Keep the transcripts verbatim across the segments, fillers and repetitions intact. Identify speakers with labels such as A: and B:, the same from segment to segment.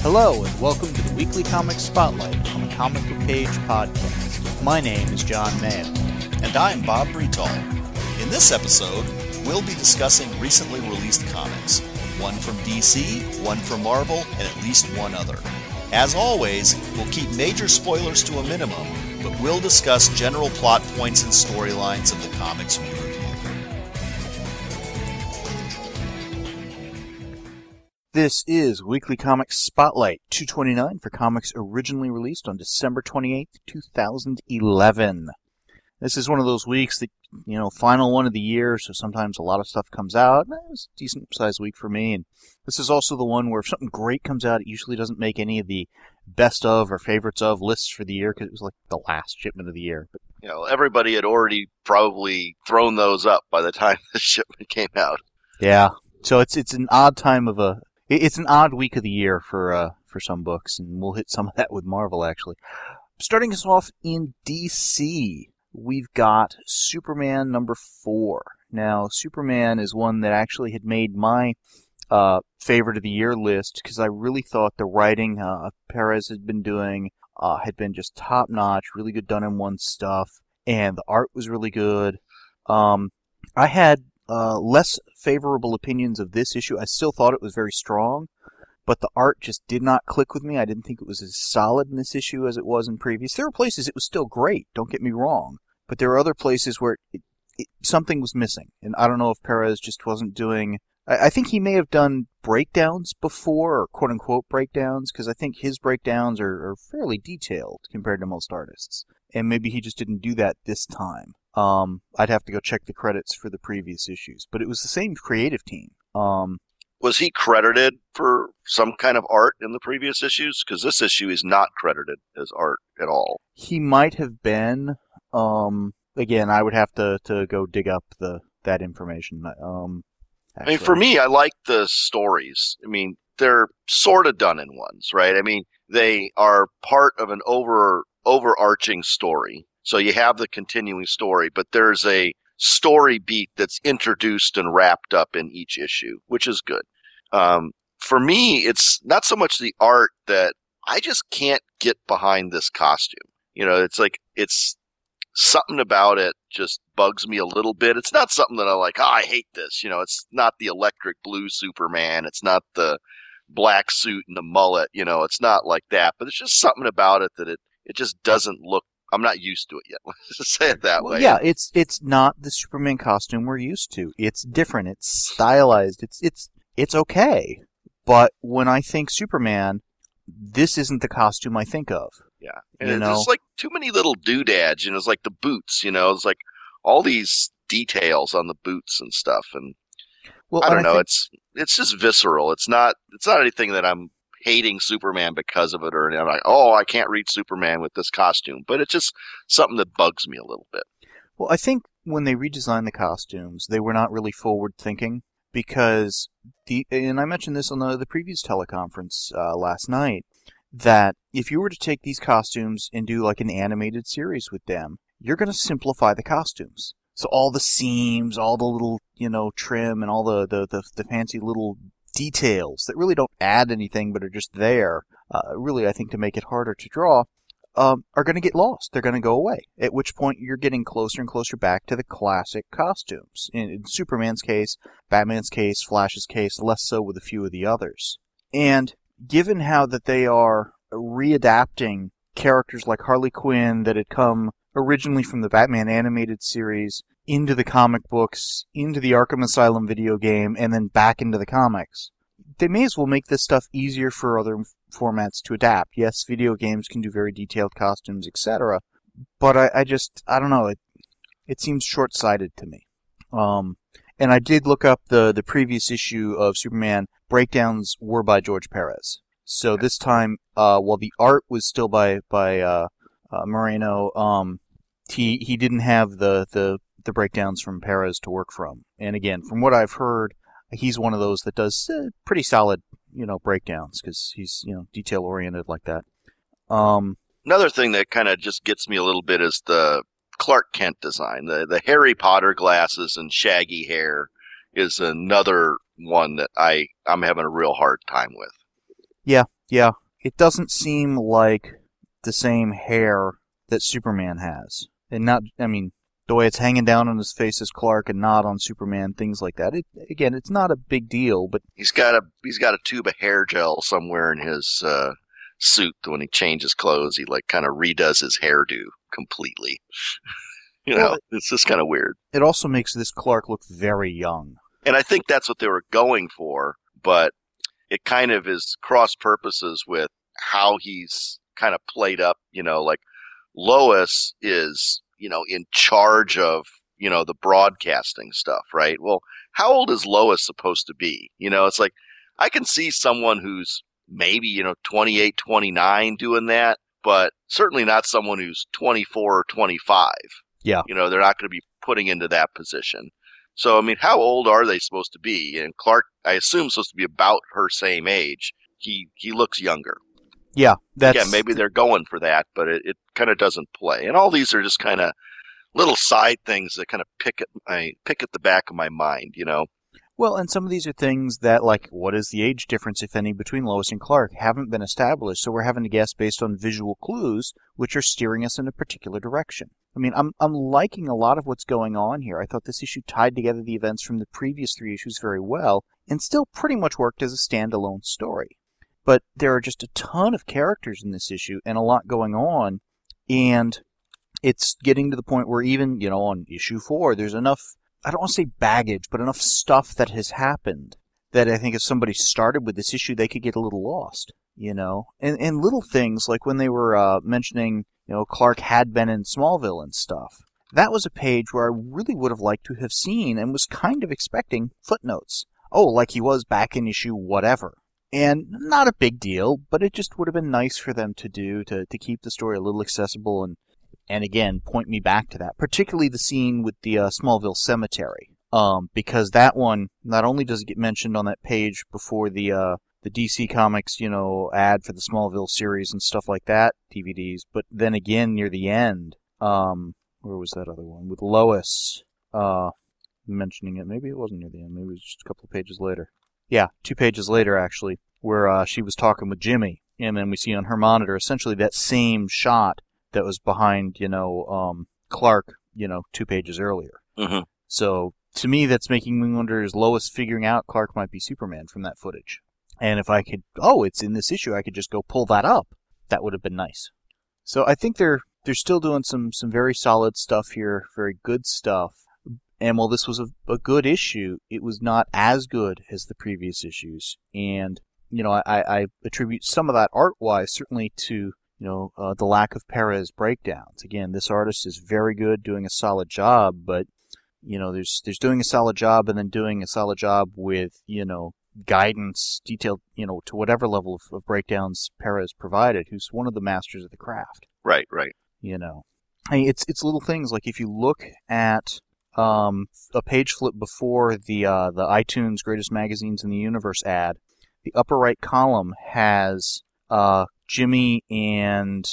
A: Hello, and welcome to the Weekly Comic Spotlight on the Comic Book Page podcast. My name is John Mayo.
B: And I'm Bob Bretal. In this episode, we'll be discussing recently released comics. One from D C, one from Marvel, and at least one other. As always, we'll keep major spoilers to a minimum, but we'll discuss general plot points and storylines of the comics we review.
A: This is Weekly Comic Spotlight two twenty-nine for comics originally released on December twenty-eighth, two thousand eleven. This is one of those weeks that, you know, final one of the year, so sometimes a lot of stuff comes out. It was a decent-sized week for me, and this is also the one where if something great comes out, it usually doesn't make any of the best of or favorites of lists for the year, because it was like the last shipment of the year. But,
C: you know, everybody had already probably thrown those up by the time the shipment came out.
A: Yeah, so it's it's an odd time of a... It's an odd week of the year for uh, for some books, and we'll hit some of that with Marvel, actually. Starting us off in D C, we've got Superman number four. Now, Superman is one that actually had made my uh, favorite of the year list, because I really thought the writing uh, Perez had been doing uh, had been just top-notch, really good done-in-one stuff, and the art was really good. Um, I had Uh, less favorable opinions of this issue. I still thought it was very strong, but the art just did not click with me. I didn't think it was as solid in this issue as it was in previous. There were places it was still great, don't get me wrong, but there were other places where it, it, something was missing, and I don't know if Perez just wasn't doing... I, I think he may have done breakdowns before, or quote-unquote breakdowns, because I think his breakdowns are, are fairly detailed compared to most artists, and maybe he just didn't do that this time. Um, I'd have to go check the credits for the previous issues, but it was the same creative team. Um,
C: was he credited for some kind of art in the previous issues? Because this issue is not credited as art at all.
A: He might have been. Um, again, I would have to, to go dig up the that information. Um,
C: I mean, for me, I like the stories. I mean, they're sort of done in ones, right? I mean, they are part of an over overarching story. So you have the continuing story, but there's a story beat that's introduced and wrapped up in each issue, which is good. Um, for me, it's not so much the art that I just can't get behind this costume. You know, it's like, it's something about it just bugs me a little bit. It's not something that I like, oh, I hate this. You know, it's not the electric blue Superman. It's not the black suit and the mullet. You know, it's not like that, but it's just something about it that it, it just doesn't look I'm not used to it yet. Let's just say it that
A: well,
C: way.
A: Yeah, it's it's not the Superman costume we're used to. It's different. It's stylized. It's it's it's okay. But when I think Superman, this isn't the costume I think of.
C: Yeah, and
A: you
C: it's
A: know?
C: just like too many little doodads. You know, it's like the boots. You know, it's like all these details on the boots and stuff. And
A: well,
C: I don't
A: and
C: know.
A: I think...
C: It's it's just visceral. It's not it's not anything that I'm hating Superman because of it, or anything. I'm like, oh, I can't read Superman with this costume. But it's just something that bugs me a little bit.
A: Well, I think when they redesigned the costumes, they were not really forward-thinking, because, the and I mentioned this on the, the previous teleconference uh, last night, that if you were to take these costumes and do like an animated series with them, you're going to simplify the costumes. So all the seams, all the little, you know, trim, and all the, the, the, the fancy little details that really don't add anything but are just there, uh, really I think to make it harder to draw, um, are going to get lost. They're going to go away, at which point you're getting closer and closer back to the classic costumes. In, in Superman's case, Batman's case, Flash's case, less so with a few of the others. And given how that they are readapting characters like Harley Quinn that had come originally from the Batman animated series into the comic books, into the Arkham Asylum video game, and then back into the comics, they may as well make this stuff easier for other formats to adapt. Yes, video games can do very detailed costumes, et cetera, but I, I just, I don't know, it it seems short-sighted to me. Um, and I did look up the, the previous issue of Superman. Breakdowns were by George Perez. So this time, uh, while the art was still by, by uh, uh, Moreno, um, he, he didn't have the, the the breakdowns from Perez to work from. And again, from what I've heard, he's one of those that does uh, pretty solid, you know, breakdowns, because he's, you know, detail oriented like that. Um,
C: Another thing that kind of just gets me a little bit is the Clark Kent design. The the Harry Potter glasses and shaggy hair is another one that I I'm having a real hard time with.
A: Yeah, Yeah, it doesn't seem like the same hair that Superman has. And not, I mean, the way it's hanging down on his face as Clark and not on Superman, things like that. It, again, it's not a big deal, but
C: he's got a he's got a tube of hair gel somewhere in his uh, suit. When he changes clothes, he like kind of redoes his hairdo completely. you well, know, it's just kind of weird.
A: It also makes this Clark look very young,
C: and I think that's what they were going for. But it kind of is cross purposes with how he's kind of played up. You know, like Lois is, you know, in charge of, you know, the broadcasting stuff, right? Well, how old is Lois supposed to be? You know, it's like, I can see someone who's maybe, you know, twenty-eight, twenty-nine doing that, but certainly not someone who's twenty-four or twenty-five.
A: Yeah.
C: You know, they're not going to be putting into that position. So, I mean, how old are they supposed to be? And Clark, I assume, supposed to be about her same age. He he looks younger.
A: Yeah, that's...
C: Yeah, maybe they're going for that, but it, it kind of doesn't play. And all these are just kind of little side things that kind of pick at my pick at the back of my mind, you know?
A: Well, and some of these are things that, like, what is the age difference, if any, between Lois and Clark, haven't been established, so we're having to guess based on visual clues, which are steering us in a particular direction. I mean, I'm I'm liking a lot of what's going on here. I thought this issue tied together the events from the previous three issues very well, and still pretty much worked as a standalone story. But there are just a ton of characters in this issue and a lot going on, and it's getting to the point where even, you know, on issue four, there's enough, I don't want to say baggage, but enough stuff that has happened that I think if somebody started with this issue, they could get a little lost, you know? And, and little things like when they were uh, mentioning, you know, Clark had been in Smallville and stuff. That was a page where I really would have liked to have seen and was kind of expecting footnotes. Oh, like he was back in issue whatever. And not a big deal, but it just would have been nice for them to do, to, to keep the story a little accessible and, and again, point me back to that. Particularly the scene with the uh, Smallville Cemetery. Um, because that one, not only does it get mentioned on that page before the uh, the D C Comics, you know, ad for the Smallville series and stuff like that, D V Ds, but then again near the end, um, where was that other one? With Lois uh, mentioning it. Maybe it wasn't near the end, maybe it was just a couple of pages later. Yeah, two pages later, actually, where uh, she was talking with Jimmy, and then we see on her monitor essentially that same shot that was behind, you know, um, Clark, you know, two pages earlier.
C: Mm-hmm.
A: So, to me, that's making me wonder, is Lois figuring out Clark might be Superman from that footage? And if I could, oh, it's in this issue, I could just go pull that up. That would have been nice. So I think they're they're still doing some, some very solid stuff here, very good stuff. And while this was a, a good issue, it was not as good as the previous issues. And, you know, I, I attribute some of that art-wise certainly to, you know, uh, the lack of Perez breakdowns. Again, this artist is very good, doing a solid job, but, you know, there's there's doing a solid job and then doing a solid job with, you know, guidance, detailed, you know, to whatever level of, of breakdowns Perez provided, who's one of the masters of the craft.
C: Right, right.
A: You know, I mean, it's it's little things like if you look at Um, a page flip before the uh, the iTunes Greatest Magazines in the Universe ad, the upper right column has uh, Jimmy and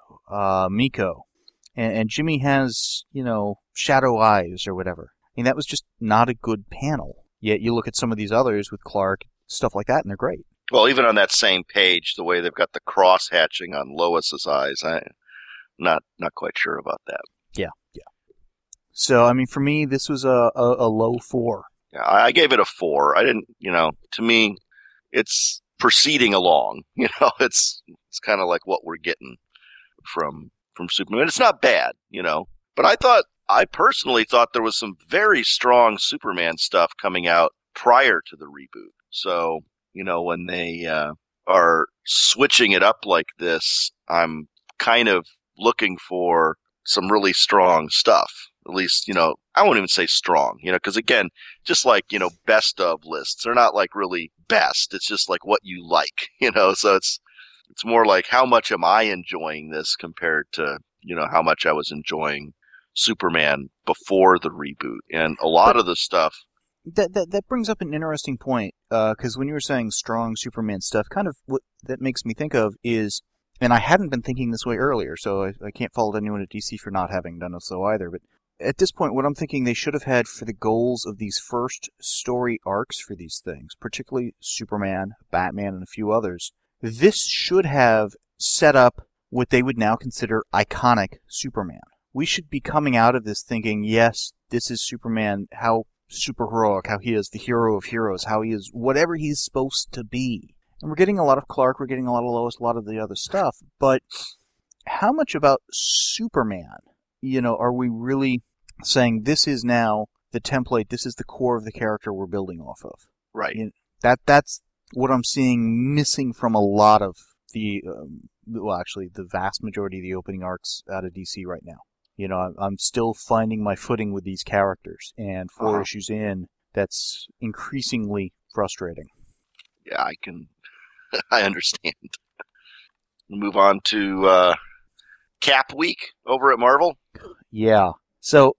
A: uh, Miko, and, and Jimmy has, you know, shadow eyes or whatever. I mean, that was just not a good panel. Yet you look at some of these others with Clark, stuff like that, and they're great.
C: Well, even on that same page, the way they've got the cross hatching on Lois's eyes, I'm not not quite sure about that.
A: Yeah, yeah. So, I mean, for me, this was a, a, a low four.
C: Yeah, I gave it a four. I didn't, you know, to me, it's proceeding along. You know, it's it's kind of like what we're getting from from Superman. It's not bad, you know, but I thought, I personally thought there was some very strong Superman stuff coming out prior to the reboot. So, you know, when they uh, are switching it up like this, I'm kind of looking for some really strong stuff. At least, you know, I won't even say strong, you know, because again, just like, you know, best of lists, they're not like really best. It's just like what you like, you know, so it's, it's more like how much am I enjoying this compared to, you know, how much I was enjoying Superman before the reboot. And a lot but of the stuff.
A: That, that, that brings up an interesting point, because uh, when you were saying strong Superman stuff, kind of what that makes me think of is, and I hadn't been thinking this way earlier, so I, I can't fault anyone at D C for not having done so either, but at this point, what I'm thinking they should have had for the goals of these first story arcs for these things, particularly Superman, Batman, and a few others, this should have set up what they would now consider iconic Superman. We should be coming out of this thinking, yes, this is Superman, how super heroic, how he is the hero of heroes, how he is whatever he's supposed to be. And we're getting a lot of Clark, we're getting a lot of Lois, a lot of the other stuff, but how much about Superman, you know, are we really saying this is now the template, this is the core of the character we're building off of?
C: Right.
A: You know, that that's what I'm seeing missing from a lot of the, um, well, actually, the vast majority of the opening arcs out of D C right now. You know, I'm, I'm still finding my footing with these characters, and four
C: uh-huh.
A: issues in, that's increasingly frustrating.
C: Yeah, I can, I understand. We'll move on to uh, Cap Week over at Marvel.
A: Yeah. So,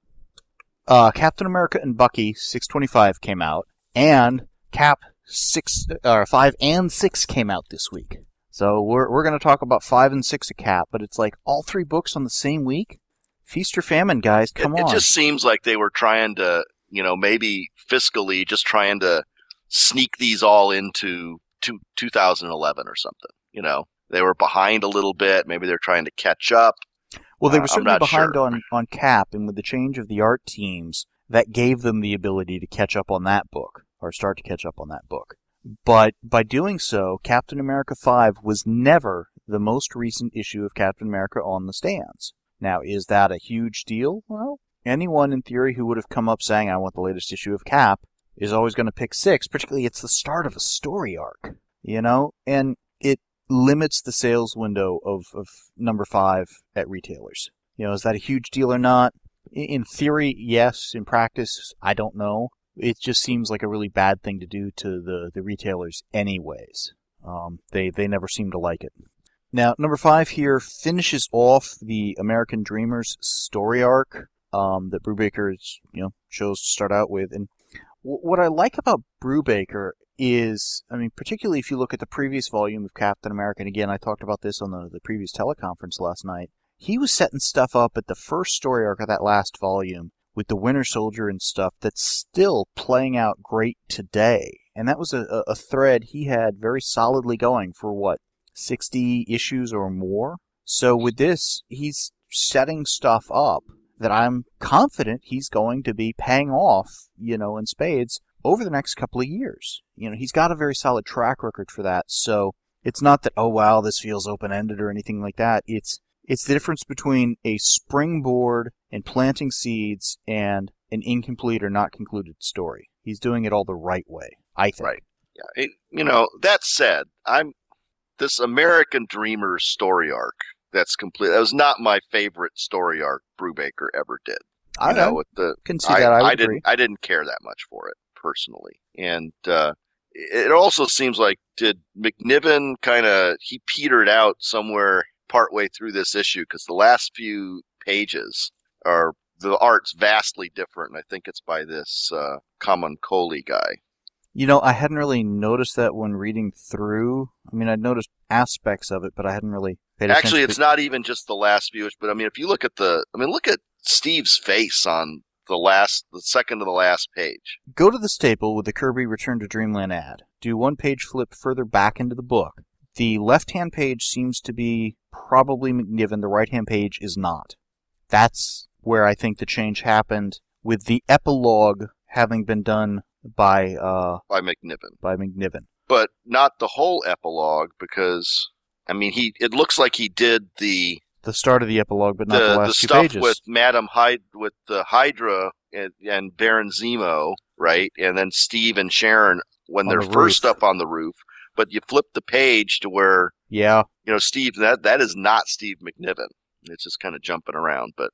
A: uh, Captain America and Bucky six twenty-five came out, and Cap six, or five and six came out this week. So we're we're going to talk about five and six of Cap, but it's like all three books on the same week? Feast or famine, guys, come
C: it,
A: on.
C: It just seems like they were trying to, you know, maybe fiscally just trying to sneak these all into two, two thousand eleven or something. You know, they were behind a little bit. Maybe they're trying to catch up.
A: Well, they were
C: uh,
A: certainly behind
C: sure.
A: on, on Cap, and with the change of the art teams, that gave them the ability to catch up on that book, or start to catch up on that book. But by doing so, Captain America five was never the most recent issue of Captain America on the stands. Now, is that a huge deal? Well, anyone in theory who would have come up saying, I want the latest issue of Cap, is always going to pick six, particularly it's the start of a story arc, you know? And it limits the sales window of, of number five at retailers. You know, is that a huge deal or not? In theory, yes. In practice, I don't know. It just seems like a really bad thing to do to the, the retailers anyways. Um, they, they never seem to like it. Now, number five here finishes off the American Dreamers story arc um, that Brubaker you know, chose to start out with. And w- what I like about Brubaker is, I mean, particularly if you look at the previous volume of Captain America, and again, I talked about this on the, the previous teleconference last night, he was setting stuff up at the first story arc of that last volume with the Winter Soldier and stuff that's still playing out great today. And that was a, a thread he had very solidly going for, what, sixty issues or more? So with this, he's setting stuff up that I'm confident he's going to be paying off, you know, in spades over the next couple of years. You know, he's got a very solid track record for that. So it's not that, oh, wow, this feels open-ended or anything like that. It's It's the difference between a springboard and planting seeds and an incomplete or not concluded story. He's doing it all the right way, I think.
C: Right. Yeah. It, you know, that said, I'm this American Dreamers story arc that's complete. That was not my favorite story arc Brubaker ever did. You
A: I
C: know, with the
A: can see that. I, I,
C: I
A: agree.
C: didn't. I didn't care that much for it personally, and uh, it also seems like did McNiven kind of he petered out somewhere partway through this issue because the last few pages are the art's vastly different. And I think it's by this uh, Kaman Kohli guy.
A: You know, I hadn't really noticed that when reading through. I mean, I'd noticed aspects of it, but I hadn't really paid attention.
C: Actually, it's not even just the last few, but I mean, if you look at the, I mean, look at Steve's face on the last, the second to the last page.
A: Go to the staple with the Kirby Return to Dreamland ad. Do one page flip further back into the book. The left-hand page seems to be probably McNiven. The right-hand page is not. That's where I think the change happened, with the epilogue having been done by uh,
C: by McNiven.
A: By McNiven,
C: but not the whole epilogue because I mean he. It looks like he did the
A: the start of the epilogue, but not
C: the,
A: the last
C: the
A: two
C: stuff
A: pages.
C: with Madame Hyd with the Hydra and, and Baron Zemo, right? And then Steve and Sharon when
A: On
C: they're
A: the
C: first
A: roof.
C: up on the roof. But you flip the page to where
A: yeah,
C: you know Steve. That that is not Steve McNiven. It's just kind of jumping around. But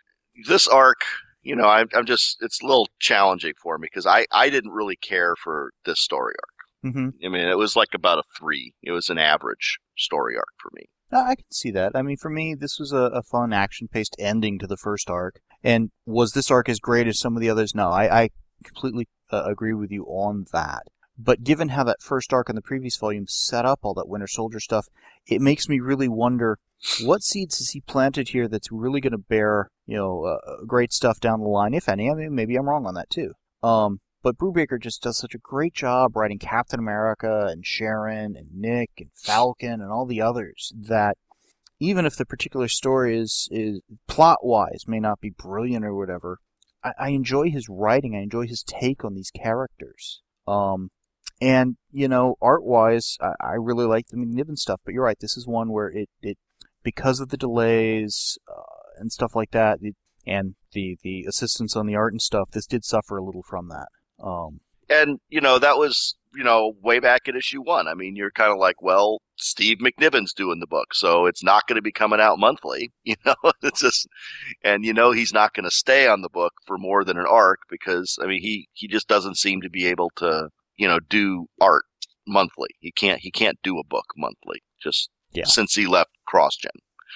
C: this arc, you know, I'm, I'm just, it's a little challenging for me because I, I didn't really care for this story arc.
A: Mm-hmm.
C: I mean, it was like about a three. It was an average story arc for me.
A: I can see that. I mean, for me, this was a, a fun, action-paced ending to the first arc. And was this arc as great as some of the others? No, I, I completely uh, agree with you on that. But given how that first arc in the previous volume set up all that Winter Soldier stuff, it makes me really wonder what seeds has he planted here that's really going to bear, you know, uh, great stuff down the line, if any. I mean, maybe I'm wrong on that too. Um, but Brubaker just does such a great job writing Captain America and Sharon and Nick and Falcon and all the others that even if the particular story is, is plot-wise may not be brilliant or whatever, I, I enjoy his writing. I enjoy his take on these characters. Um, and, you know, art-wise, I, I really like the McNiven stuff, but you're right, this is one where it, it because of the delays uh, and stuff like that, it, and the, the assistance on the art and stuff, this did suffer a little from that. Um,
C: and, you know, that was, you know, way back at issue one. I mean, you're kind of like, well, Steve McNiven's doing the book, so it's not going to be coming out monthly, you know, it's just, and you know, he's not going to stay on the book for more than an arc because, I mean, he, he just doesn't seem to be able to, you know, do art monthly. He can't, he can't do a book monthly just yeah. since he left CrossGen.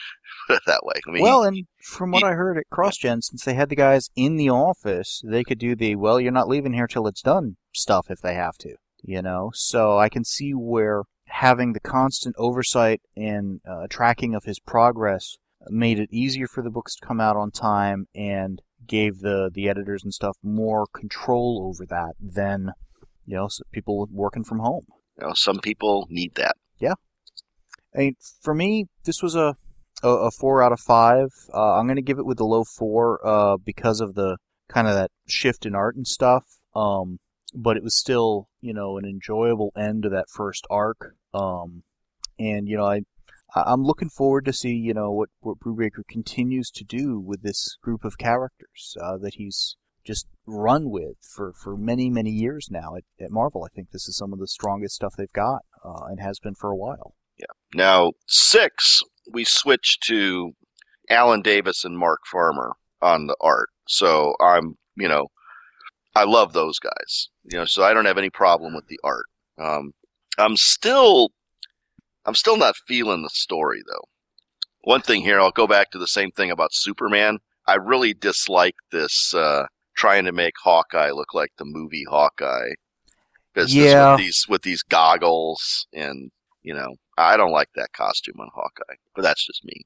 C: That way. I mean,
A: well,
C: he,
A: and from what
C: he,
A: I heard at CrossGen, since they had the guys in the office, they could do the, well, you're not leaving here till it's done stuff if they have to, you know? So I can see where having the constant oversight and uh, tracking of his progress made it easier for the books to come out on time and gave the, the editors and stuff more control over that than, you know, people working from home.
C: You know, some people need that.
A: Yeah. I mean, for me, this was a A, a four out of five. Uh, I'm going to give it with the low four uh, because of the kind of that shift in art and stuff. Um, but it was still, you know, an enjoyable end to that first arc. Um, and, you know, I, I'm looking forward to see, you know, what, what Brubaker continues to do with this group of characters uh, that he's just run with for, for many, many years now at, at Marvel. I think this is some of the strongest stuff they've got uh, and has been for a while.
C: Yeah. Now, six, we switched to Alan Davis and Mark Farmer on the art. So I'm, you know, I love those guys. You know, so I don't have any problem with the art. Um, I'm still, I'm still not feeling the story though. One thing here, I'll go back to the same thing about Superman. I really dislike this uh, trying to make Hawkeye look like the movie Hawkeye business
A: yeah.
C: with these with these goggles and. You know, I don't like that costume on Hawkeye, but that's just me.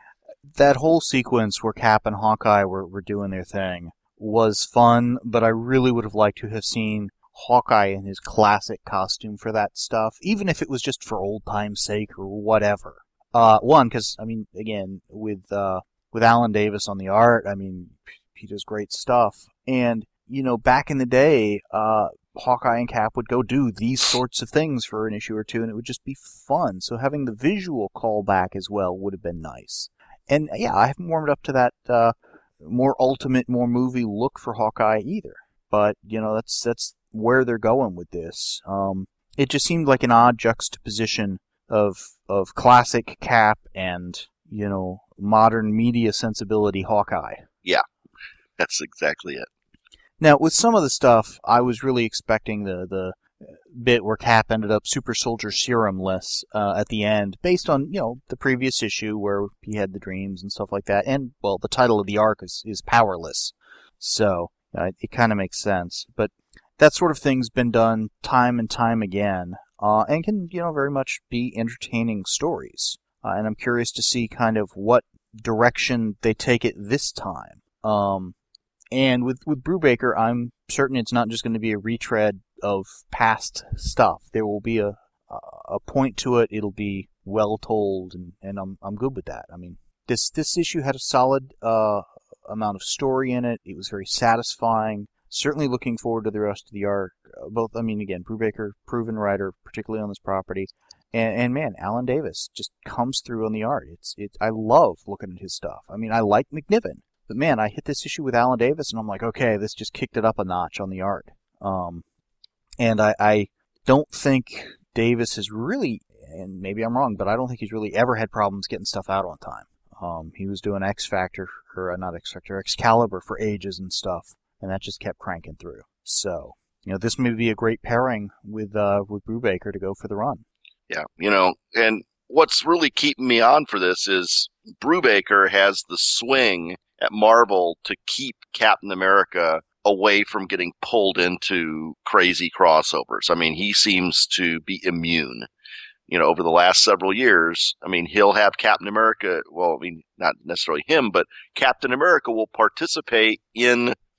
A: That whole sequence where Cap and Hawkeye were, were doing their thing was fun, but I really would have liked to have seen Hawkeye in his classic costume for that stuff, even if it was just for old time's sake or whatever. Uh, one, because, I mean, again, with uh, with Alan Davis on the art, I mean, he does great stuff. And, you know, back in the day, uh, Hawkeye and Cap would go do these sorts of things for an issue or two, and it would just be fun. So having the visual callback as well would have been nice. And yeah, I haven't warmed up to that uh, more ultimate, more movie look for Hawkeye either. But you know, that's that's where they're going with this. Um, it just seemed like an odd juxtaposition of of classic Cap and you know modern media sensibility Hawkeye.
C: Yeah, that's exactly it.
A: Now, with some of the stuff, I was really expecting the, the bit where Cap ended up super soldier serumless uh, at the end, based on, you know, the previous issue where he had the dreams and stuff like that. And, well, the title of the arc is, is Powerless. So, uh, it kind of makes sense. But that sort of thing's been done time and time again, uh, and can, you know, very much be entertaining stories. Uh, and I'm curious to see kind of what direction they take it this time. Um... And with, with Brubaker, I'm certain it's not just going to be a retread of past stuff. There will be a a point to it. It'll be well told, and, and I'm I'm good with that. I mean, this this issue had a solid uh, amount of story in it. It was very satisfying. Certainly looking forward to the rest of the arc. Uh, both, I mean, again, Brubaker, proven writer, particularly on this property, and, and man, Alan Davis just comes through on the art. It's it. I love looking at his stuff. I mean, I like McNiven. But man, I hit this issue with Alan Davis, and I'm like, okay, this just kicked it up a notch on the art. Um, and I, I don't think Davis has really, and maybe I'm wrong, but I don't think he's really ever had problems getting stuff out on time. Um, he was doing X Factor, or not X Factor, Excalibur for ages and stuff, and that just kept cranking through. So, you know, this may be a great pairing with uh, with Brubaker to go for the run.
C: Yeah, you know, and what's really keeping me on for this is Brubaker has the swing at Marvel to keep Captain America away from getting pulled into crazy crossovers. I mean, he seems to be immune. You know, over the last several years, I mean, he'll have Captain America, well, I mean, not necessarily him, but Captain America will participate in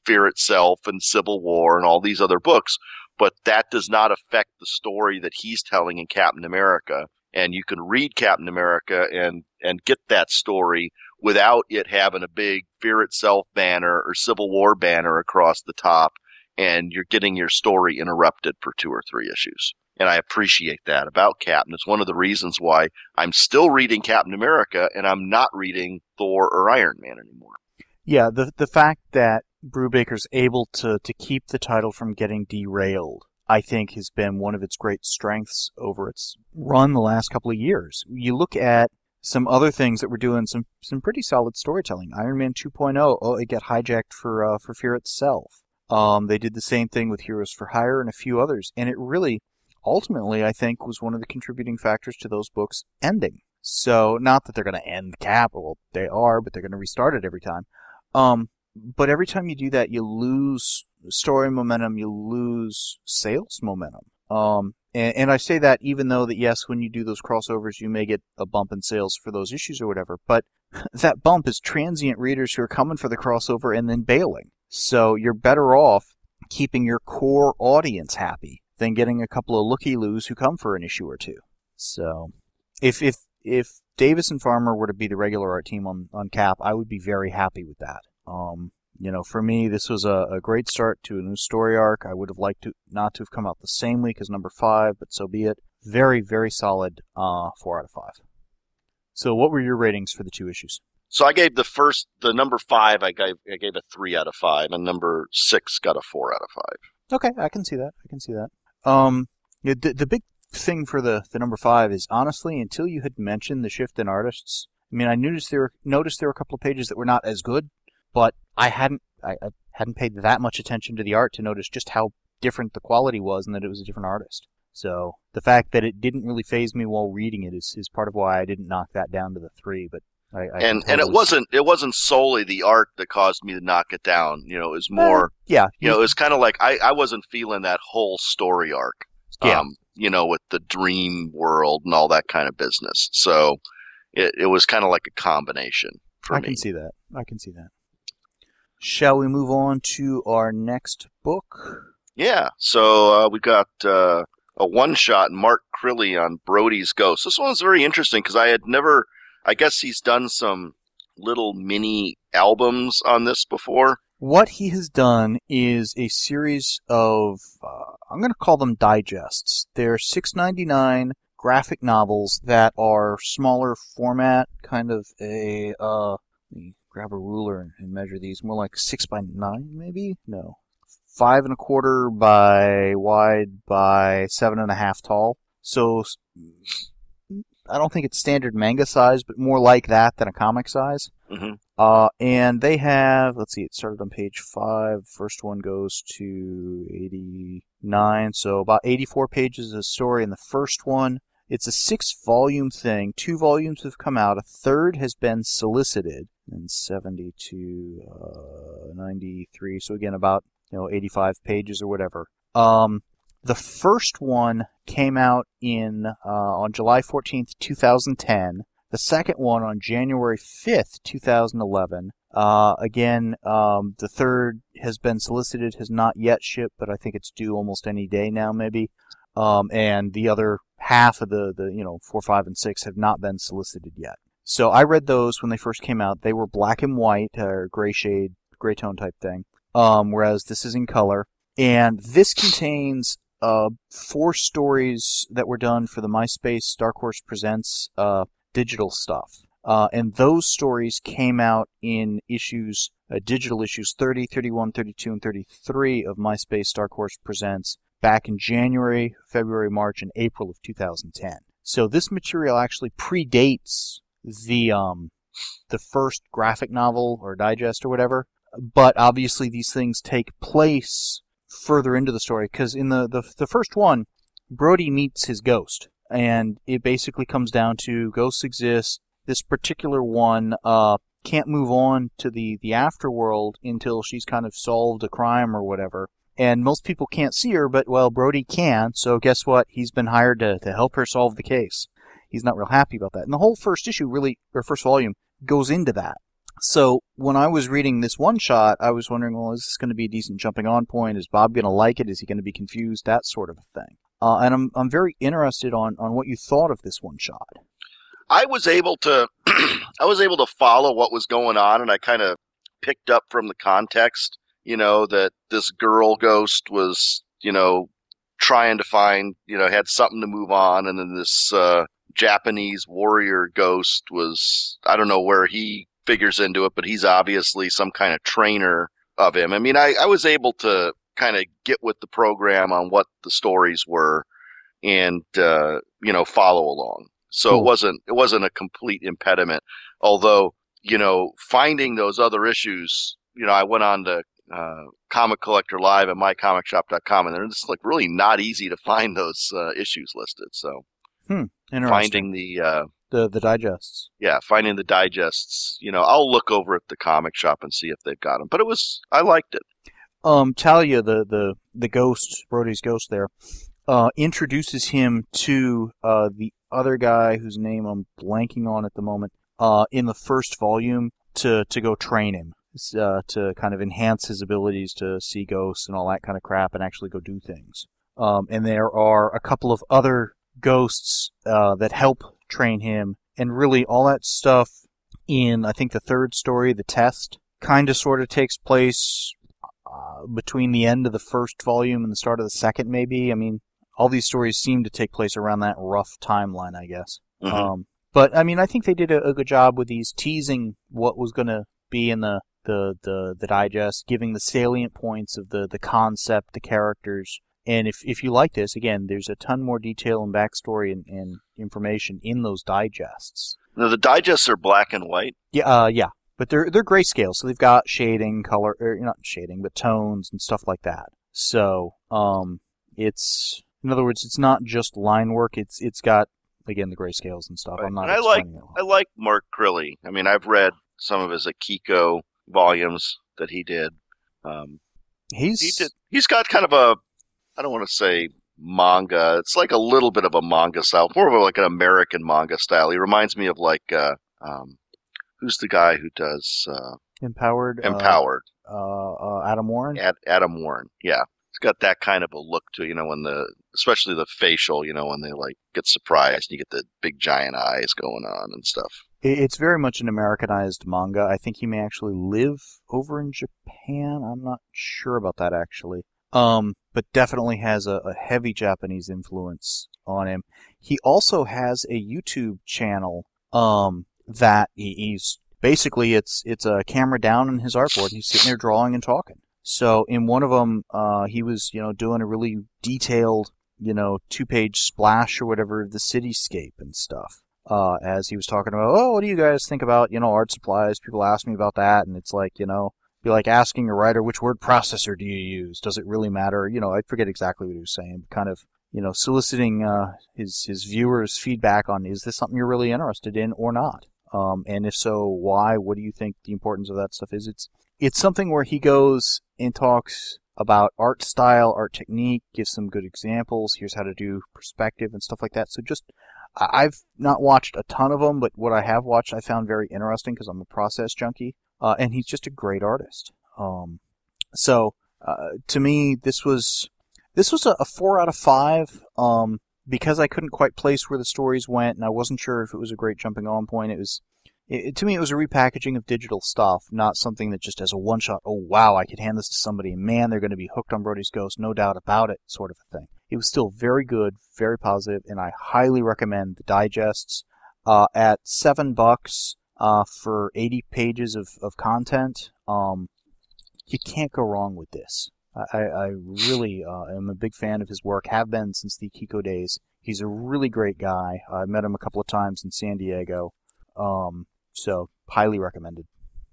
C: Fear Itself and Civil War and all these other books, but that does not affect the story that he's telling in Captain America. And you can read Captain America and, and get that story without it having a big Fear Itself banner or Civil War banner across the top, and you're getting your story interrupted for two or three issues. And I appreciate that about Captain. It's one of the reasons why I'm still reading Captain America and I'm not reading Thor or Iron Man anymore.
A: Yeah, the the fact that Brubaker's able to, to keep the title from getting derailed, I think, has been one of its great strengths over its run the last couple of years. You look at some other things that were doing some, some pretty solid storytelling. Iron Man two point oh, oh, it got hijacked for uh, for Fear Itself. Um, they did the same thing with Heroes for Hire and a few others, and it really, ultimately, I think, was one of the contributing factors to those books ending. So, not that they're going to end Cap, well, they are, but they're going to restart it every time. Um, but every time you do that, you lose story momentum, you lose sales momentum. Um, and, and I say that even though that, yes, when you do those crossovers, you may get a bump in sales for those issues or whatever, but that bump is transient readers who are coming for the crossover and then bailing. So you're better off keeping your core audience happy than getting a couple of looky-loos who come for an issue or two. So if if if Davis and Farmer were to be the regular art team on, on Cap, I would be very happy with that. Um, you know, for me, this was a, a great start to a new story arc. I would have liked to not to have come out the same week as number five, but so be it. Very, very solid uh, four out of five. So what were your ratings for the two issues?
C: So I gave the first, the number five, I gave I gave a three out of five, and number six got a four out of five.
A: Okay, I can see that. I can see that. Um, the the big thing for the, the number five is, honestly, until you had mentioned the shift in artists, I mean, I noticed there were, noticed there were a couple of pages that were not as good, but I hadn't I, I hadn't paid that much attention to the art to notice just how different the quality was and that it was a different artist. So the fact that it didn't really faze me while reading it is, is part of why I didn't knock that down to the three. But I, I
C: and
A: totally
C: and it wasn't it wasn't solely the art that caused me to knock it down. You know, it was more.
A: Uh, yeah.
C: You know, it was kind of like I, I wasn't feeling that whole story arc.
A: Yeah.
C: Um, you know, with the dream world and all that kind of business. So it it was kind of like a combination for
A: I
C: me.
A: I can see that. I can see that. Shall we move on to our next book?
C: Yeah. So uh, we got uh, a one-shot, Mark Crilly on Brody's Ghost. This one's very interesting because I had never, I guess he's done some little mini albums on this before.
A: What he has done is a series of, uh, I'm going to call them digests. They're six ninety-nine graphic novels that are smaller format, kind of a, uh, let me grab a ruler and measure these, more like six by nine maybe? No. Five and a quarter by wide by seven and a half tall. So I don't think it's standard manga size, but more like that than a comic size.
C: Mm-hmm.
A: Uh, and they have, let's see, it started on page five. First one goes to eighty-nine, so about eighty-four pages of story in the first one. It's a six-volume thing. Two volumes have come out. A third has been solicited. And seventy-two, uh, ninety-three, so again, about, you know, eighty-five pages or whatever. Um, the first one came out in uh, on July fourteenth, twenty ten. The second one on January fifth, twenty eleven. Uh, again, um, the third has been solicited, has not yet shipped, but I think it's due almost any day now, maybe. Um, and the other half of the, the, you know, four, five, and six have not been solicited yet. So I read those when they first came out. They were black and white, or gray shade, gray tone type thing. Um, whereas this is in color. And this contains uh, four stories that were done for the MySpace Dark Horse Presents uh, digital stuff. Uh, and those stories came out in issues, uh, digital issues thirty, thirty-one, thirty-two, and thirty-three of MySpace Dark Horse Presents back in January, February, March, and April of two thousand ten. So this material actually predates the um the first graphic novel or digest or whatever, but obviously these things take place further into the story, because in the, the the first one, Brody meets his ghost, and it basically comes down to ghosts exist. This particular one uh can't move on to the the afterworld until she's kind of solved a crime or whatever. And most people can't see her, but, well, Brody can, so guess what? He's been hired to, to help her solve the case. He's not real happy about that. And the whole first issue really, or first volume, goes into that. So when I was reading this one shot, I was wondering, well, is this going to be a decent jumping on point? Is Bob going to like it? Is he going to be confused? That sort of a thing. Uh, and I'm I'm very interested on, on what you thought of this one shot.
C: I was able to I was able to follow what was going on, and I kind of picked up from the context, you know, that this girl ghost was, you know, trying to find, you know, had something to move on, and then this uh, Japanese warrior ghost was, I don't know where he figures into it, but he's obviously some kind of trainer of him. I mean, I, I was able to kind of get with the program on what the stories were and, uh, you know, follow along. So cool. it wasn't, it wasn't a complete impediment. Although, you know, finding those other issues, you know, I went on to, uh, Comic Collector Live at my comic shop dot com, and they're just like really not easy to find those, uh, issues listed. So
A: hmm.
C: finding the, uh,
A: the, the digests.
C: Yeah. Finding the digests, you know, I'll look over at the comic shop and see if they've got them, but it was, I liked it.
A: Um, Talia, the, the, the ghost, Brody's ghost there, uh, introduces him to, uh, the other guy whose name I'm blanking on at the moment, uh, in the first volume to, to go train him, uh, to kind of enhance his abilities to see ghosts and all that kind of crap and actually go do things. Um, and there are a couple of other ghosts, uh, that help train him, and really all that stuff in, I think, the third story, The Test, kind of sort of takes place, uh, between the end of the first volume and the start of the second, maybe. I mean, all these stories seem to take place around that rough timeline, I guess. Mm-hmm. Um, but, I mean, I think they did a, a good job with these, teasing what was going to be in the, the, the, the digest, giving the salient points of the, the concept, the characters. And if, if you like this, again, there's a ton more detail and backstory and, and information in those digests.
C: Now, the digests are black and white?
A: Yeah, uh, yeah. But they're they're grayscale, so they've got shading, color, or not shading, but tones and stuff like that. So, um, it's... In other words, it's not just line work. It's it's got, again, the grayscales and stuff.
C: Right.
A: I'm not.
C: And I like I like Mark Crilly. I mean, I've read some of his Akiko volumes that he did. Um,
A: he's
C: he did. He's got kind of a, I don't want to say manga. It's like a little bit of a manga style, more of a, like an American manga style. He reminds me of like, uh, um, who's the guy who does uh,
A: Empowered?
C: Empowered.
A: Uh, uh, Adam Warren.
C: Ad, Adam Warren. Yeah. It's got that kind of a look to, you know, when the, especially the facial, you know, when they like get surprised and you get the big giant eyes going on and stuff.
A: It's very much an Americanized manga. I think he may actually live over in Japan. I'm not sure about that actually. Um, but definitely has a, a heavy Japanese influence on him. He also has a YouTube channel, um, that he, he's basically it's, it's a camera down on his artboard and he's sitting there drawing and talking. So in one of them, uh, he was, you know, doing a really detailed, you know, two-page splash or whatever of the cityscape and stuff. Uh, as he was talking about, oh, what do you guys think about, you know, art supplies? People ask me about that, and it's like, you know, be like asking a writer, which word processor do you use? Does it really matter? You know, I forget exactly what he was saying. Kind of, you know, soliciting uh, his his viewers' feedback on, is this something you're really interested in or not? Um, and if so, why? What do you think the importance of that stuff is? It's It's something where he goes and talks about art style, art technique, gives some good examples. Here's how to do perspective and stuff like that. So just, I've not watched a ton of them, but what I have watched I found very interesting because I'm a process junkie. Uh, and he's just a great artist. Um, so, uh, to me, this was, this was a, a four out of five, um, because I couldn't quite place where the stories went and I wasn't sure if it was a great jumping on point. It was, It, to me, it was a repackaging of digital stuff, not something that just as a one-shot, oh, wow, I could hand this to somebody, and man, they're going to be hooked on Brody's Ghost, no doubt about it, sort of a thing. It was still very good, very positive, and I highly recommend the digests. Uh, at seven bucks uh, for eighty pages of, of content, um, you can't go wrong with this. I, I really uh, am a big fan of his work, have been since the Akiko days. He's a really great guy. I met him a couple of times in San Diego. Um, So, highly recommended.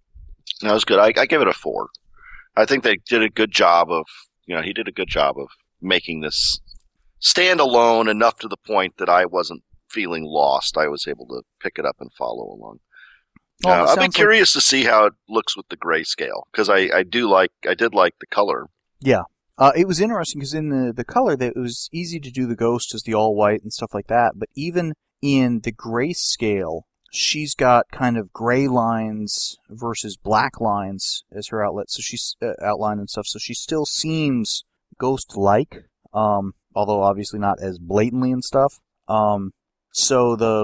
C: That was good. I, I give it a four. I think they did a good job of, you know, he did a good job of making this stand alone enough to the point that I wasn't feeling lost. I was able to pick it up and follow along.
A: Well,
C: uh, I'd be curious like... to see how it looks with the grayscale, because I, I do like, I did like the color.
A: Yeah. Uh, it was interesting because in the, the color, that it was easy to do the ghost as the all white and stuff like that, but even in the grayscale, she's got kind of gray lines versus black lines as her outlet, so she's uh, outline and stuff. So she still seems Ghost-like, um, although obviously not as blatantly and stuff. Um, so the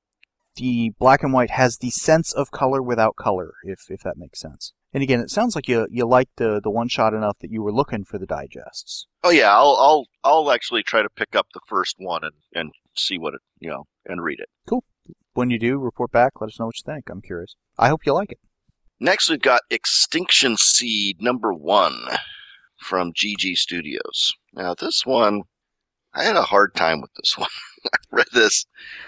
A: the black and white has the sense of color without color, if if that makes sense. And again, it sounds like you you liked the the one shot enough that you were looking for the digests.
C: Oh yeah, I'll I'll I'll actually try to pick up the first one and, and see what it you know and read it.
A: Cool. When you do, report back. Let us know what you think. I'm curious. I hope you like it.
C: Next, we've got Extinction Seed number one from G G Studios. Now, this one, I had a hard time with this one. I read this.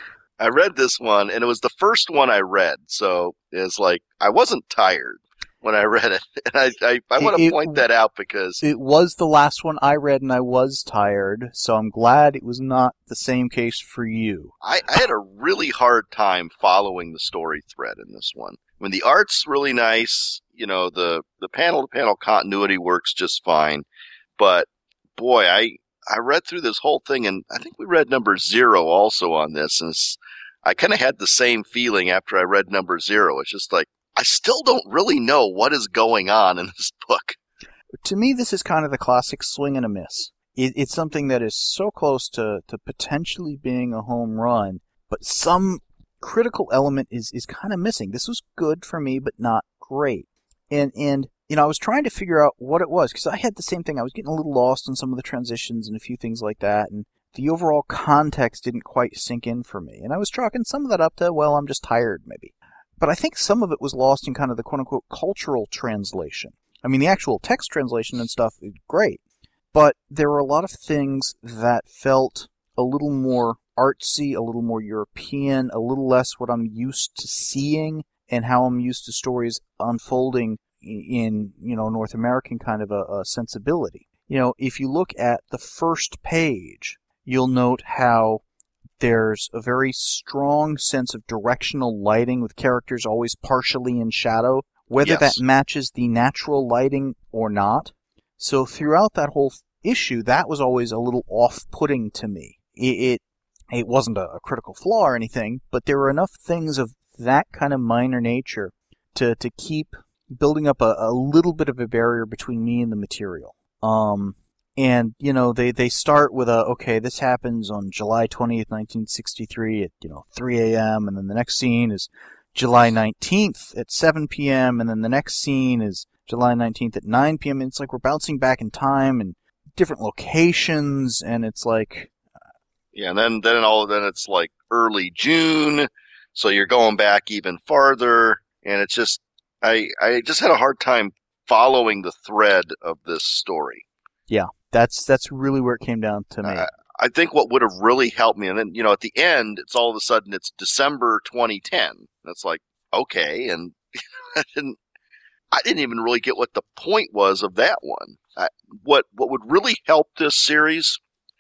C: I read this one, and it was the first one I read, so it's like I wasn't tired when I read it. And I, I, I want to point that out because
A: it was the last one I read, and I was tired, so I'm glad it was not the same case for you.
C: I, I had a really hard time following the story thread in this one. I mean, the art's really nice, you know, the, the panel-to-panel continuity works just fine, but boy, I I read through this whole thing, and I think we read number zero also on this, and I kind of had the same feeling after I read number zero. It's just like, I still don't really know what is going on in this book.
A: To me, this is kind of the classic swing and a miss. It, it's something that is so close to, to potentially being a home run, but some critical element is, is kind of missing. This was good for me, but not great. And, and you know, I was trying to figure out what it was, because I had the same thing. I was getting a little lost in some of the transitions and a few things like that, and the overall context didn't quite sink in for me. And I was chalking some of that up to, well, I'm just tired, maybe. But I think some of it was lost in kind of the quote-unquote cultural translation. I mean, the actual text translation and stuff is great, but there were a lot of things that felt a little more artsy, a little more European, a little less what I'm used to seeing and how I'm used to stories unfolding in, you know, North American kind of a, a sensibility. You know, if you look at the first page, you'll note how there's a very strong sense of directional lighting with characters always partially in shadow, whether
C: Yes.
A: that matches the natural lighting or not. So throughout that whole issue, that was always a little off-putting to me. It it, it wasn't a, a critical flaw or anything, but there were enough things of that kind of minor nature to, to keep building up a, a little bit of a barrier between me and the material. Um, and, you know, they, they start with a, okay, this happens on July twentieth, nineteen sixty-three at, you know, three a.m., and then the next scene is July nineteenth at seven p.m., and then the next scene is July nineteenth at nine p.m., and it's like we're bouncing back in time and different locations, and it's like...
C: Yeah, and then, then all then it's like early June, so you're going back even farther, and it's just, I, I just had a hard time following the thread of this story.
A: Yeah, that's that's really where it came down to me.
C: Uh, I think what would have really helped me, and then, you know, at the end, it's all of a sudden, it's December twenty ten. That's like, okay, and I didn't, I didn't even really get what the point was of that one. I, what what would really help this series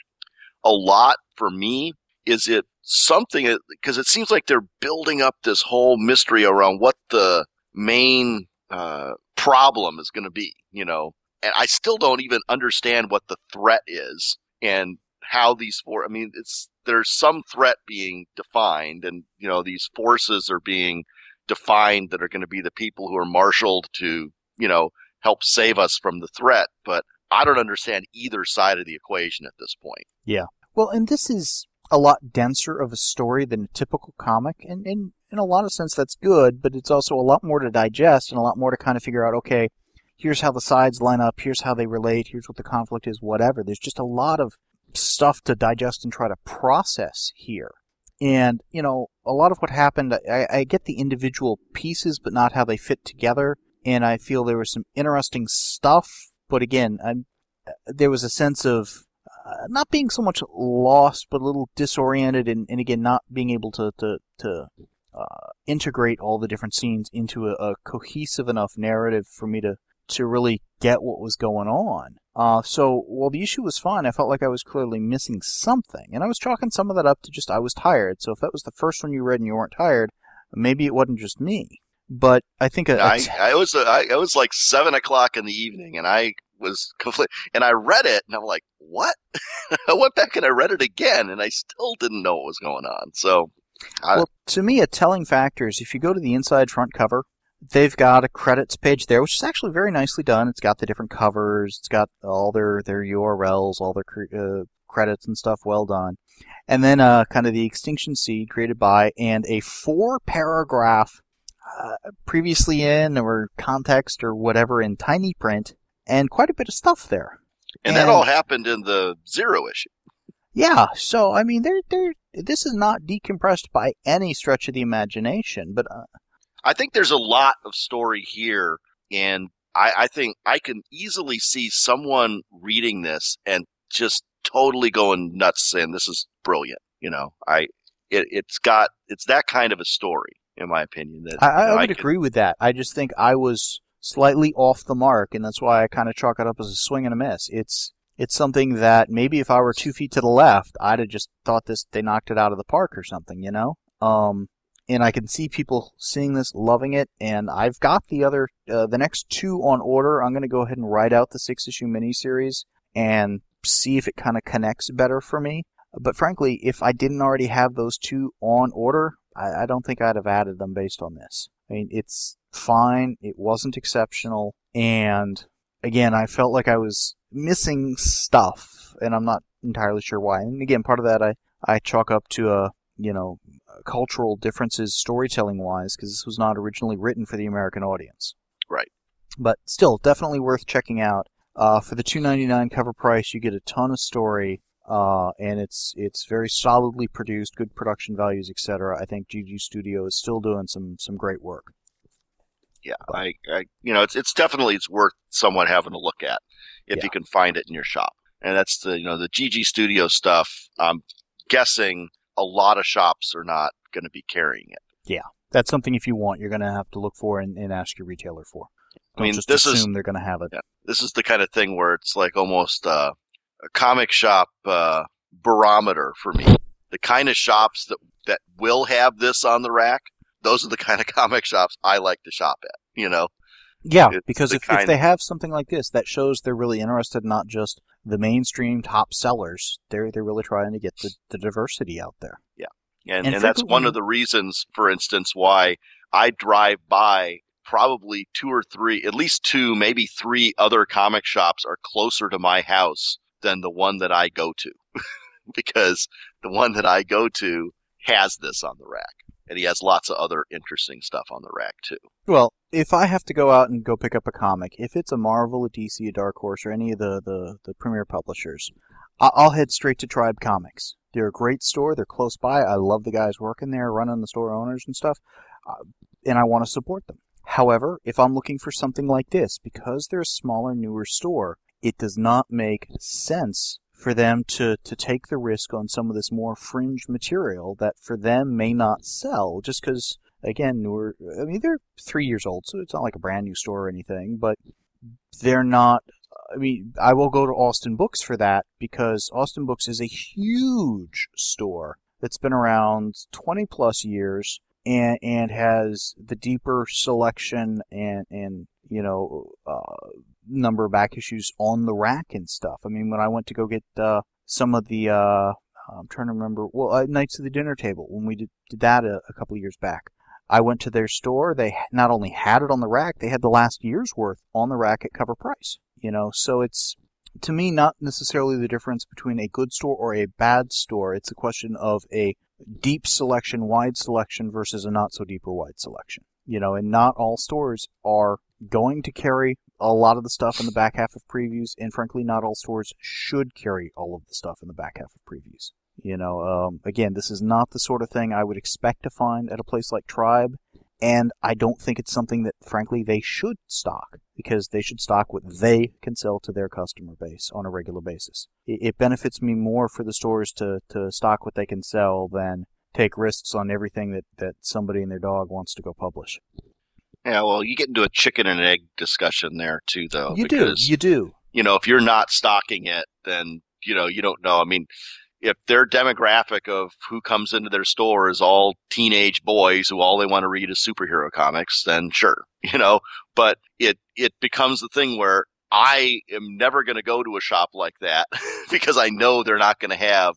C: a lot for me is it something, because it seems like they're building up this whole mystery around what the main uh, problem is going to be, you know, and I still don't even understand what the threat is and how these four, I mean, it's, there's some threat being defined, and, you know, these forces are being defined that are going to be the people who are marshaled to, you know, help save us from the threat, but I don't understand either side of the equation at this point.
A: Yeah. Well, and this is a lot denser of a story than a typical comic, and, and in a lot of sense that's good, but it's also a lot more to digest and a lot more to kind of figure out, okay, here's how the sides line up, here's how they relate, here's what the conflict is, whatever. There's just a lot of stuff to digest and try to process here. And, you know, a lot of what happened, I, I get the individual pieces, but not how they fit together, and I feel there was some interesting stuff, but again, I'm, there was a sense of uh, not being so much lost, but a little disoriented, and, and again, not being able to, to, to uh, integrate all the different scenes into a, a cohesive enough narrative for me to to really get what was going on. Uh, so while the issue was fine, I felt like I was clearly missing something. And I was chalking some of that up to just I was tired. So if that was the first one you read and you weren't tired, maybe it wasn't just me. But I think... A,
C: I, I, was, I, it was like seven o'clock in the evening, and I was complete, and I read it, and I'm like, what? I went back and I read it again, and I still didn't know what was going on. So I,
A: Well, to me, a telling factor is if you go to the inside front cover, they've got a credits page there, which is actually very nicely done. It's got the different covers. It's got all their, their U R Ls, all their cre- uh, credits and stuff well done. And then uh, kind of the Extinction Seed created by, and a four-paragraph uh, previously in or context or whatever in tiny print, and quite a bit of stuff there.
C: and, and that all happened in the Zero issue.
A: Yeah, so, I mean, they're, they're, this is not decompressed by any stretch of the imagination, but... Uh,
C: I think there's a lot of story here, and I, I think I can easily see someone reading this and just totally going nuts saying this is brilliant. You know, I it, it's got it's that kind of a story, in my opinion. That
A: I, I
C: you know,
A: would
C: I could,
A: agree with that. I just think I was slightly off the mark, and that's why I kind of chalk it up as a swing and a miss. It's it's something that maybe if I were two feet to the left, I'd have just thought this they knocked it out of the park or something, you know. Um, and I can see people seeing this, loving it, and I've got the other uh, the next two on order. I'm going to go ahead and write out the six issue miniseries and see if it kind of connects better for me. But frankly, if I didn't already have those two on order, I, I don't think I'd have added them based on this. I mean, it's fine. It wasn't exceptional. And again, I felt like I was missing stuff, and I'm not entirely sure why. And again, part of that I, I chalk up to a, you know, cultural differences storytelling-wise, because this was not originally written for the American audience.
C: Right.
A: But still, definitely worth checking out. Uh, for the two ninety-nine cover price, you get a ton of story, uh, and it's it's very solidly produced, good production values, et cetera. I think G G Studio is still doing some some great work.
C: Yeah, I, I you know, it's it's definitely it's worth someone having a look at if
A: Yeah.
C: you can find it in your shop. And that's the you know the G G Studio stuff. I'm guessing a lot of shops are not going to be carrying it.
A: Yeah, that's something if you want, you're going to have to look for and, and ask your retailer for. Don't
C: I mean,
A: just
C: this
A: assume
C: is
A: they're going to have it.
C: yeah, this is the kind of thing where it's like almost uh, a comic shop uh, barometer for me. The kind of shops that that will have this on the rack, those are the kind of comic shops I like to shop at. You know.
A: Yeah,
C: It's
A: because
C: the
A: if, if
C: kind-
A: they have something like this, that shows they're really interested, not just the mainstream top sellers. They're they're really trying to get the, the diversity out there.
C: And,
A: And
C: and that's one
A: frequently-
C: of the reasons, for instance, why I drive by probably two or three, at least two, maybe three other comic shops are closer to my house than the one that I go to. Because the one that I go to has this on the rack. And he has lots of other interesting stuff on the rack, too.
A: Well, if I have to go out and go pick up a comic, if it's a Marvel, a D C, a Dark Horse, or any of the, the, the premier publishers, I- I'll head straight to Tribe Comics. They're a great store. They're close by. I love the guys working there, running the store, owners and stuff, uh, and I want to support them. However, if I'm looking for something like this, because they're a smaller, newer store, it does not make sense for them to, to take the risk on some of this more fringe material that for them may not sell just because, again, newer, I mean, they're three years old, so it's not like a brand new store or anything, but they're not, I mean, I will go to Austin Books for that because Austin Books is a huge store that's been around twenty plus years and, and has the deeper selection and, and you know, uh, number of back issues on the rack and stuff. I mean, when I went to go get uh, some of the, uh, I'm trying to remember, well, uh, Knights of the Dinner Table, when we did, did that a, a couple of years back. I went to their store. They not only had it on the rack, they had the last year's worth on the rack at cover price. You know, so it's, to me, not necessarily the difference between a good store or a bad store. It's a question of a deep selection, wide selection versus a not so deep or wide selection. You know, and not all stores are going to carry a lot of the stuff in the back half of previews, and frankly, not all stores should carry all of the stuff in the back half of previews. You know, um, again, this is not the sort of thing I would expect to find at a place like Tribe, and I don't think it's something that, frankly, they should stock, because they should stock what they can sell to their customer base on a regular basis. It, it benefits me more for the stores to, to stock what they can sell than take risks on everything that, that somebody and their dog wants to go publish.
C: Yeah, well, you get into a chicken and egg discussion there, too, though.
A: You
C: because,
A: do, you do.
C: You know, if you're not stocking it, then, you know, you don't know. I mean, if their demographic of who comes into their store is all teenage boys who all they want to read is superhero comics, then sure, you know, but it, it becomes the thing where I am never going to go to a shop like that because I know they're not going to have,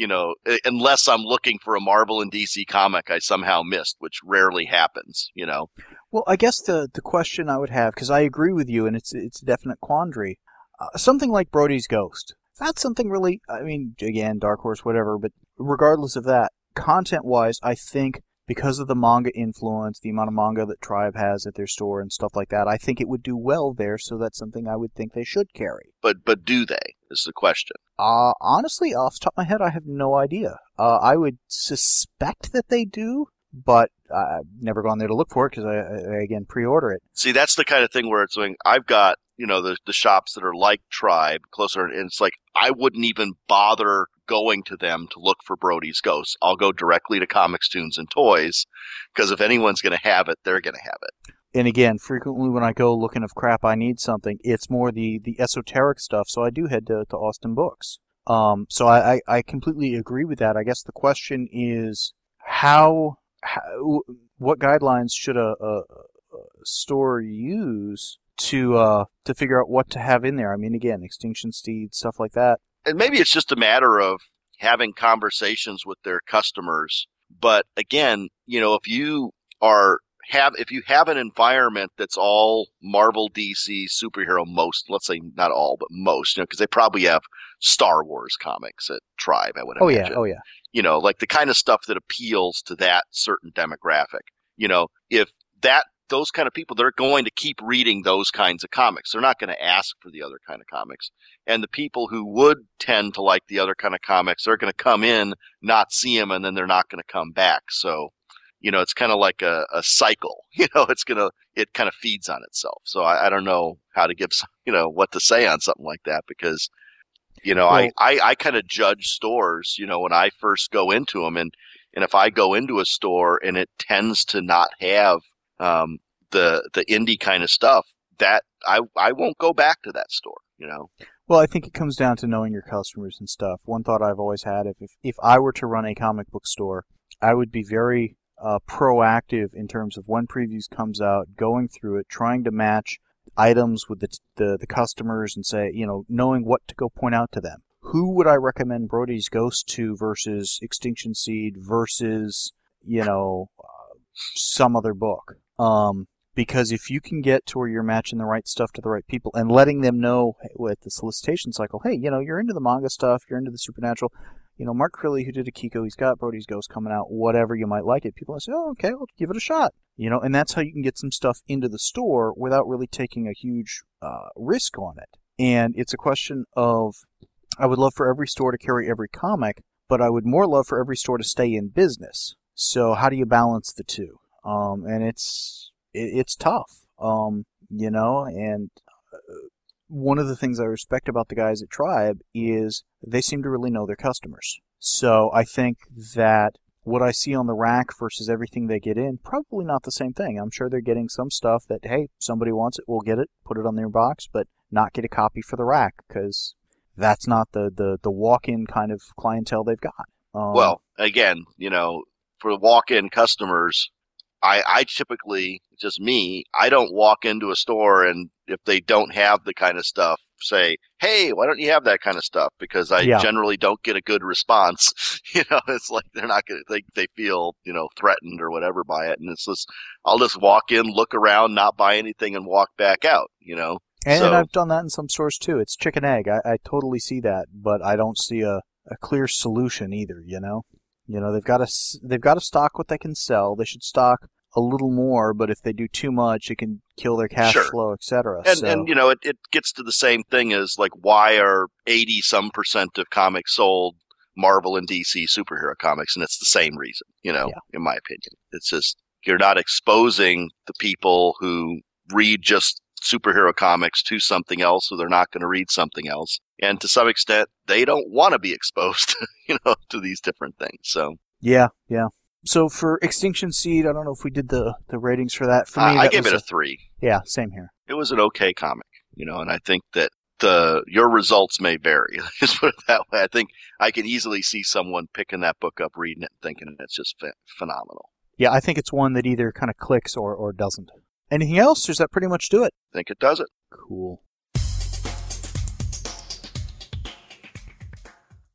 C: you know, unless I'm looking for a Marvel and D C comic I somehow missed, which rarely happens, you know.
A: Well, I guess the, the question I would have, because I agree with you, and it's it's a definite quandary, uh, something like Brody's Ghost. That's something really, I mean, again, Dark Horse, whatever, but regardless of that, content-wise, I think because of the manga influence, the amount of manga that Tribe has at their store and stuff like that, I think it would do well there, so that's something I would think they should carry.
C: But but do they, is the question.
A: Uh, honestly, off the top of my head, I have no idea. Uh, I would suspect that they do, but I've never gone there to look for it because I, I, again, pre-order it.
C: See, that's the kind of thing where it's like, I've got, you know, the, the shops that are like Tribe, closer, and it's like, I wouldn't even bother going to them to look for Brody's Ghost. I'll go directly to Comics, Tunes, and Toys, because if anyone's going to have it, they're going to have it.
A: And again, frequently when I go looking of crap I need something, it's more the, the esoteric stuff, so I do head to, to Austin Books. Um, so I, I, I completely agree with that. I guess the question is, how, how what guidelines should a, a, a store use to uh, to figure out what to have in there? I mean, again, Extinction Seed, stuff like that.
C: And maybe it's just a matter of having conversations with their customers. But again, you know, if you are have if you have an environment that's all Marvel, D C, superhero, most, let's say not all, but most, you know, because they probably have Star Wars comics at Tribe, I would
A: Oh
C: imagine.
A: yeah, oh yeah.
C: You know, like the kind of stuff that appeals to that certain demographic. You know, if that those kind of people, they're going to keep reading those kinds of comics. They're not going to ask for the other kind of comics. And the people who would tend to like the other kind of comics, they're going to come in, not see them, and then they're not going to come back. So, you know, it's kind of like a, a cycle. You know, it's going to, it kind of feeds on itself. So I, I don't know how to give, you know, what to say on something like that, because, you know, well, I, I, I kind of judge stores, you know, when I first go into them. And, and if I go into a store and it tends to not have, um, the, the indie kind of stuff, that I, I won't go back to that store, you know?
A: Well, I think it comes down to knowing your customers and stuff. One thought I've always had, if, if, if I were to run a comic book store, I would be very uh, proactive in terms of when previews comes out, going through it, trying to match items with the, the, the customers and say, you know, knowing what to go point out to them. Who would I recommend Brody's Ghost to versus Extinction Seed versus, you know, uh, some other book? Um, because if you can get to where you're matching the right stuff to the right people and letting them know with the solicitation cycle, hey, you know, you're into the manga stuff, you're into the supernatural, you know, Mark Crilly, who did Akiko, he's got Brody's Ghost coming out, whatever, you might like it. People will say, oh, okay, I'll give it a shot. You know, and that's how you can get some stuff into the store without really taking a huge uh, risk on it. And it's a question of, I would love for every store to carry every comic, but I would more love for every store to stay in business. So how do you balance the two? Um, and it's it, it's tough, um, you know, and uh, one of the things I respect about the guys at Tribe is they seem to really know their customers. So I think that what I see on the rack versus everything they get in, probably not the same thing. I'm sure they're getting some stuff that, hey, somebody wants it, we'll get it, put it on their box, but not get a copy for the rack, because that's not the, the, the walk-in kind of clientele they've got. Um,
C: well, again, you know, for walk-in customers, I, I typically, just me, I don't walk into a store and if they don't have the kind of stuff, say, hey, why don't you have that kind of stuff? Because I yeah. generally don't get a good response. You know, it's like they're not going to, they, they feel, you know, threatened or whatever by it. And it's just, I'll just walk in, look around, not buy anything and walk back out, you know.
A: And,
C: so,
A: and I've done that in some stores too. It's chicken egg. I, I totally see that, but I don't see a, a clear solution either, you know. You know, they've got to they've got to stock what they can sell. They should stock a little more, but if they do too much, it can kill their cash
C: sure.
A: flow, et cetera.
C: And,
A: so.
C: and you know, it, it gets to the same thing as, like, why are eighty-some percent of comics sold Marvel and D C superhero comics? And it's the same reason, you know, yeah. in my opinion. It's just you're not exposing the people who read just superhero comics to something else, so they're not going to read something else. And to some extent, they don't want to be exposed, you know, to these different things. So
A: yeah, yeah. So for Extinction Seed, I don't know if we did the, the ratings for that. For me,
C: uh,
A: that
C: I gave
A: was
C: it a, a three.
A: Yeah, same here.
C: It was an okay comic, you know, and I think that the your results may vary. Let's put it that way. I think I can easily see someone picking that book up, reading it, and thinking it's just ph- phenomenal.
A: Yeah, I think it's one that either kind of clicks or, or doesn't. Anything else? Does that pretty much do it?
C: I think it does it.
A: Cool.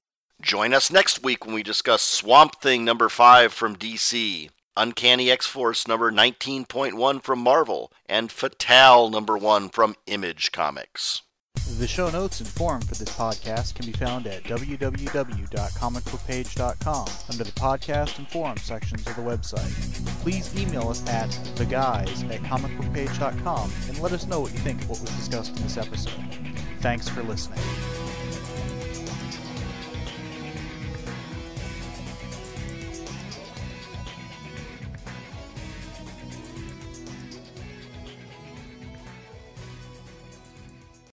C: Join us next week when we discuss Swamp Thing number five from D C, Uncanny X-Force number nineteen point one from Marvel, and Fatale number one from Image Comics.
A: The show notes and forum for this podcast can be found at w w w dot comic book page dot com under the podcast and forum sections of the website. Please email us at theguys at comic book page dot com and let us know what you think of what was discussed in this episode. Thanks for listening.